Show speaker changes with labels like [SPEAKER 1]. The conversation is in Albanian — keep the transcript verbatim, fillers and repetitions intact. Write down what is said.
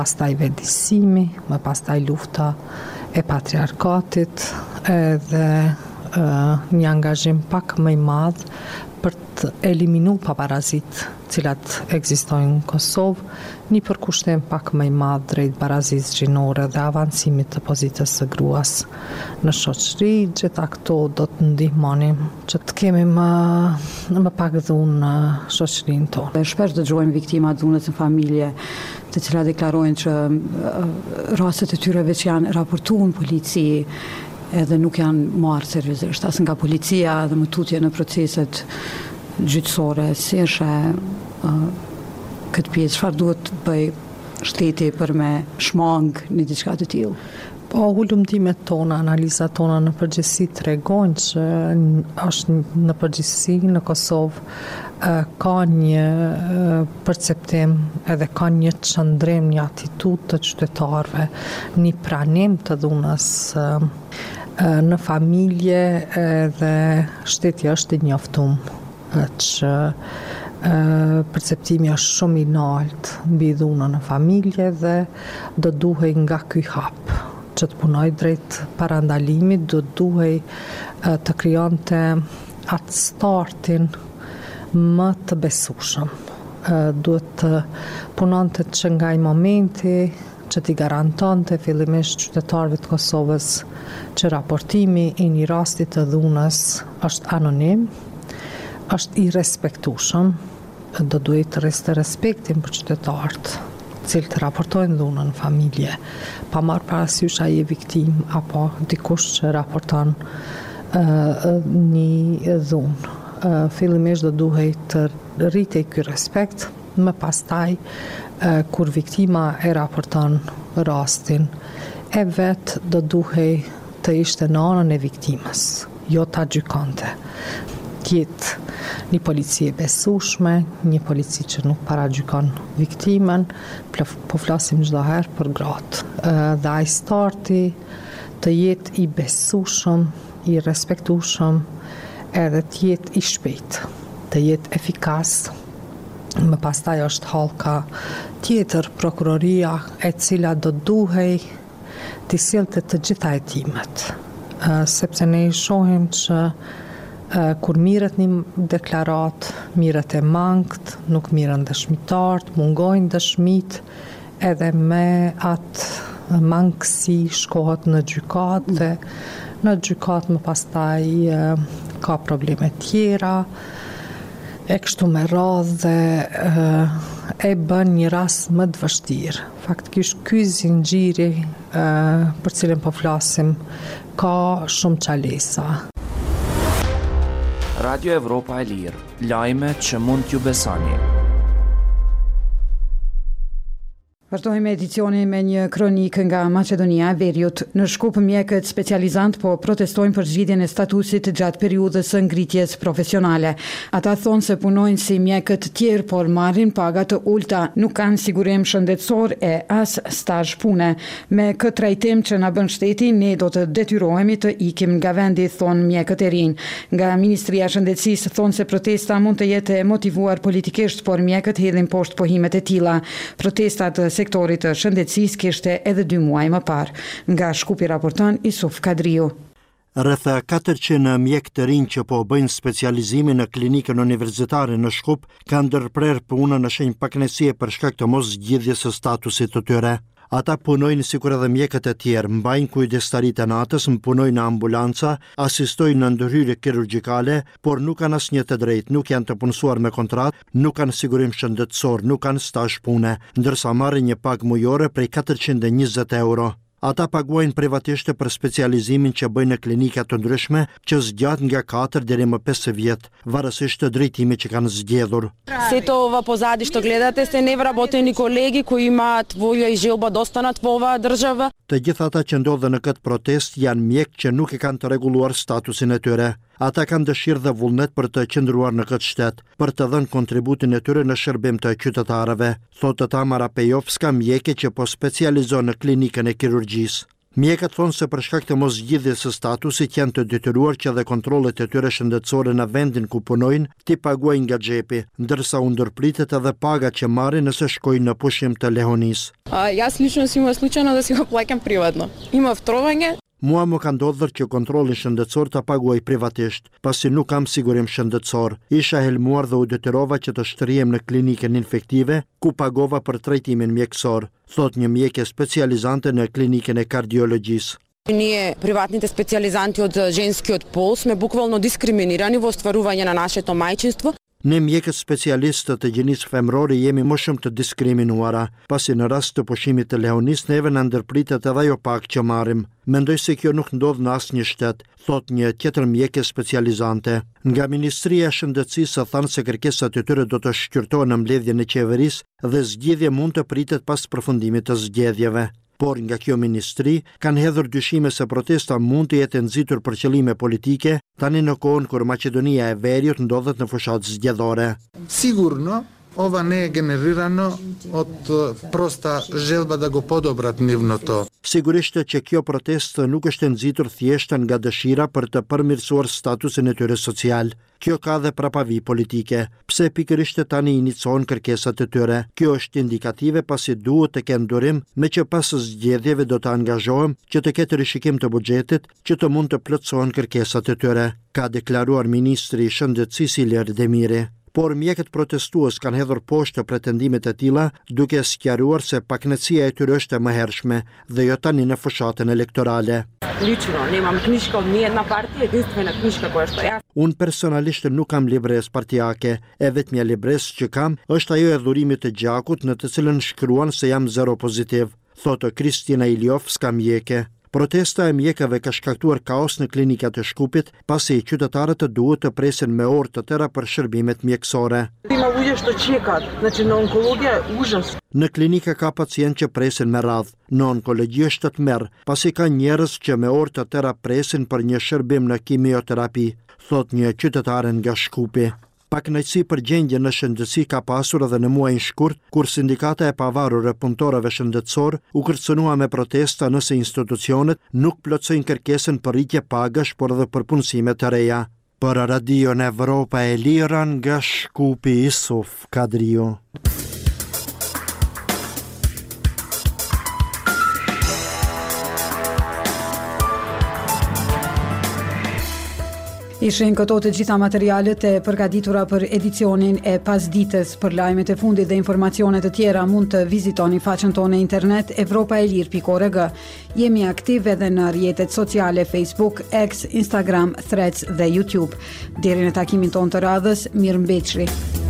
[SPEAKER 1] Pastaj vendisimi, më pastaj lufta e patriarkatit edhe uh, një angazhim pak më i madh për të eliminu paparazit cilat ekzistojnë në Kosovë, një përkushtim pak më i madh drejt barazisë gjinore dhe avancimit të pozitës së gruas në shoqëri. Gjitha këto do të ndihmonin që të kemi më, më pak dhunë në shoqërinë tonë.
[SPEAKER 2] Shpesh dëgjojmë viktima dhunës në familje, të cilat deklarojnë që uh, rastet e tyre veç janë raportuar në polici, edhe nuk janë marrë seriozisht, as nga policia dhe më tutje në proceset gjyqësore, si është uh, këtë pjesë, çfarë duhet të bëj shteti për me shmang një diçka të tillë?
[SPEAKER 1] Po, hulumtimet tona, analizat tona në përgjithësi tregojnë që është në përgjithësi në Kosovë uh, ka një uh, perceptim edhe ka një çndrim, një atitudë të qytetarëve, një pranim të dhunës uh, në familje dhe shteti është i njoftuar që perceptimi është shumë i lartë mbi dhunën në familje dhe do duhej nga ky hap që të punoj drejt parandalimit, do duhej të krijonte atë startin më të besueshëm. Duhet të punonte që nga i momenti që t'i garantonte fillimisht qytetarëve të Kosovës që raportimi i një rasti të dhunës është anonim, është i respektueshëm, do duhet të reste respektin për qytetarët, cilët raportojnë dhunën në familje, pa marrë parasysh ai e viktim apo dikush që raporton uh, një dhunë. Uh, fillimisht do duhet të rritej ky respekt, më pastaj uh, kur viktima e raporton rastin, e vet do duhej të ishte në anën e viktimës, jo ta gjykonte. Tjetë një polici e besueshme, një polici që nuk paragjykon viktimën, po flasim çdo herë për gratë. Dhe ai starti të jetë i besueshëm, i respektueshëm, edhe të jetë i shpejtë, të jetë efikas. Më pastaj është hallka tjetër, prokuroria, e cila do duhej të sillte të gjitha hetimet, sepse ne i shohim që kur mirët një deklarat, mirët e mangët, nuk mirën dëshmitarët, mungojnë dëshmit, edhe me atë mangësi shkohet në gjykat dhe në gjykat më pastaj ka probleme tjera, e kështu me radhë dhe e bën një rast më të vështirë. Faktikisht ky zinxhiri për cilin po flasim ka shumë çalesa.
[SPEAKER 3] Radio Evropa e Lirë, lajme që mund t'ju besoni.
[SPEAKER 2] Vazhdojmë edicionin me një kronikë nga Maqedonia e Veriut. Në Shkup, mjekët specializant po protestojnë për zgjidhjen e statusit gjatë periudhës së ngritjes profesionale. Ata thonë se punojnë si mjekët tjerë, por marrin paga të ulta, nuk kanë sigurim shëndetësor e as stazh pune. Me këtë trajtim që na bën shteti, ne do të detyrohemi të ikim nga vendi, thonë mjekët e rinj. Nga Ministria e Shëndetësisë thonë se protesta mund të jetë e motivuar politikisht, por mjekët hedhin poshtë pohimet e tilla. Protestat sektorit të shëndetësisë kishte edhe dy muaj më parë. Nga Shkupi raporton Isuf Kadriu.
[SPEAKER 4] Rreth katërqind mjekë të rinj që po bëjnë specializimin në klinikën universitare në Shkup kanë ndërprer punën në shenjë pakënaqësie për shkak të mos zgjidhjes së statusit të tyre. Ata punojnë sikur edhe mjekët e tjerë, mbajnë kujdestaritë e natës, punojnë në ambulanca, asistojnë në ndërhyrje kirurgjikale, por nuk kanë asnjë të drejtë, nuk janë të punësuar me kontratë, nuk kanë sigurim shëndetësor, nuk kanë stazh pune, ndërsa marrin një pagë mujore prej katërqind e njëzet euro. Ata paguajnë privatisht për specializimin që bëjnë në klinika të ndryshme që zgjat nga katër deri më pesë vjet, varësisht të drejtimit që kanë zgjedhur.
[SPEAKER 5] Се това позади што гледате се невработени колеги кои имаат волја и желба да останат во оваа држава.
[SPEAKER 4] Të gjithë ata që ndodhen në këtë protest janë mjekë që nuk e kanë të rregulluar statusin e tyre. Ata kanë dëshirë dhe vullnet për të qëndruar në këtë shtet, për të dhënë kontributin e tyre në shërbim të qytetarëve, thotë Tamara Pejovska, mjeke që po specializon në klinikën e kirurgjisë. Mjekët thonë se për shkak të moszgjidhjes së statusit janë të detyruar që dhe kontrollet e tyre shëndetësore në vendin ku punojnë t'i paguajnë nga xhepi, ndërsa u ndërpritet edhe paga që marrin nëse shkojnë në pushim të lehonisë.
[SPEAKER 5] Јас лично си има случајно да си го плаќам приватно. Има втровање.
[SPEAKER 4] Mua më ka ndodhur që kontrollin shëndetësor ta paguaj privatisht, pasi nuk kam sigurim shëndetësor. Isha helmuar dhe u detyrova që të shtrihem në klinikën infektive, ku pagova për trajtimin mjekësor, thot një mjekë specializante në klinikën e kardiologjisë.
[SPEAKER 5] Ние, приватните специализанти од женскиот пол, сме буквално дискриминирани во остварување на нашето мајчинство.
[SPEAKER 4] Ne mjekët specialistë të gjinisë femrore jemi më shumë të diskriminuara, pasi në rast të pushimit të lehonisë neve na ndërpritet edhe ajo pak që marrim. Mendoj se kjo nuk ndodh në asnjë shtet, thot një tjetër mjekë specializante. Nga Ministria e Shëndetësisë thanë se kërkesat e tyre do të shqyrtohen në mbledhjen e qeverisë dhe zgjidhje mund të pritet pas përfundimit të zgjedhjeve. Por nga kjo ministri kanë hedhur dyshime se protesta mund të jetë nxitur për qëllime politike, tani në kohën kur Maqedonia e Veriut ndodhet në fushatë zgjedhore.
[SPEAKER 6] Sigurno, ова не е генерирано од проста желба да го подобрат нивното.
[SPEAKER 4] Sigurisht që kjo protestë nuk është nxitur thjesht nga dëshira për të përmirësuar statusin e tyre social. Kjo ka dhe prapavi politike, pse pikërisht tani inicion kërkesat e tyre. Kjo është indikative pasi duhet të kenë durim me që pas zgjedhjeve do të angazhohem që të ketë rishikim të buxhetit që të mund të plotësohen kërkesat e tyre, ka deklaruar ministri i Shëndetësisë Ilir Demiri. Por mjekët protestues kanë hedhur poshtë pretendimet e tilla, duke sqaruar se pakënaqësia e tyre është e mëhershme dhe jo tani në fushatën elektorale.
[SPEAKER 5] Lično, nemam knjiška od nijedna partija, jedinstvena knjiška koja što ja.
[SPEAKER 4] Unë personalisht nuk kam libres partijake, e vetmja libres që kam është ajo e dhurimit të gjakut në të cilën shkruan se jam zero pozitiv, thotë Kristina Iljovska mjeke. Protesta e mjekëve ka shkaktuar kaos në klinikat e Shkupit, pasi qytetarët duhet të presin me orë të tëra për shërbimet mjekësore.
[SPEAKER 5] Ima ljude što čekat, znači na onkologija je užas.
[SPEAKER 4] Në klinika ka pacient që presin me radhë, në onkologji është të merë, pasi ka njerëz që me orë të tëra presin për një shërbim në kimioterapi, thot një qytetare nga Shkupi. Pakënaqësi për gjendjen në shëndetësi ka pasur edhe në muajin shkurt, kur sindikata e pavarur e punëtorëve shëndetësor u kërcënua me protesta nëse institucionet nuk plotësojnë kërkesën për rritje pagash, por edhe për punësime të reja. Për Radio në Evropa e Lira nga Shkupi Isuf Kadrio.
[SPEAKER 2] Ishin këto të gjitha materialet e përgatitura për edicionin e pasdites. Për lajmet e fundit dhe informacionet të tjera mund të vizitoni faqen tonë internet evropaelir pikë org. Jemi aktiv edhe në rrjetet sociale Facebook, X, Instagram, Threads dhe YouTube. Deri në takimin tonë të radhës, mirëmbëjtje.